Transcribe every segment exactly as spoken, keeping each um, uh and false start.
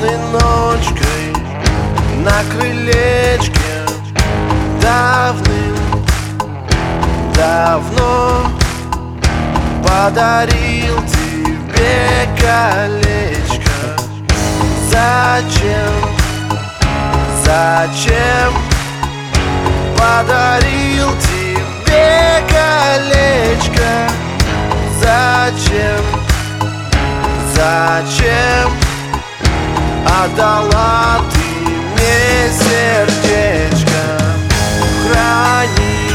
Ясной ночкой на крылечке давным-давно подарил тебе колечко. Зачем, зачем подарил тебе колечко? Зачем, зачем отдала ты мне сердечко? Храни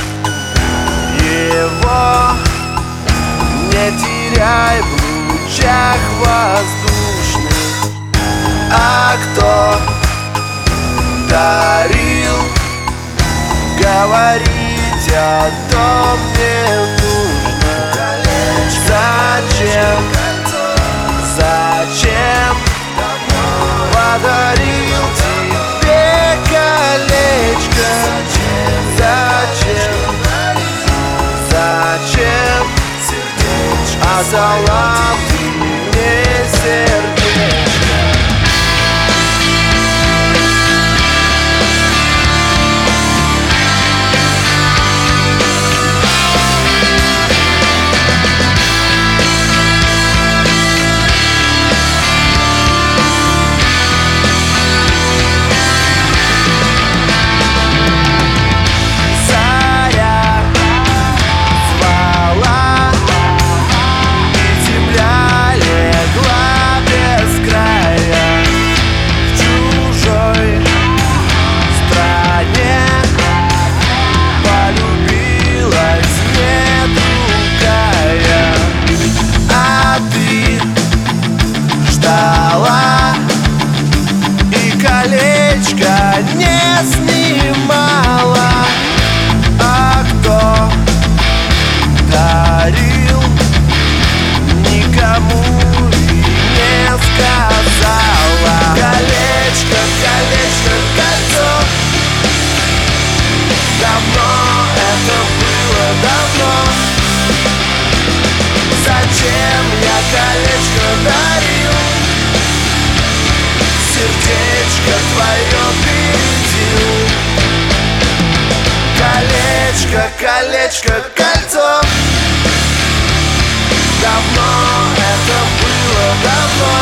его, не теряй в лучах воздушных. А кто дарил, говорить о том не нужно. Зачем, зачем подарил тебе колечко? Зачем, зачем отдала ты мне сердечко? Не снимала, а кто дарил, никому и не сказала. Колечко, колечко, кольцо, давно это было, давно. Зачем я колечко дарил? Сердечко твое бередил. Колечко, колечко, кольцо, давно это было, давно.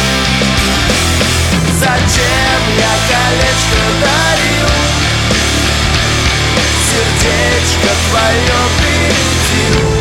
Зачем я колечко дарил? Сердечко твое бередил.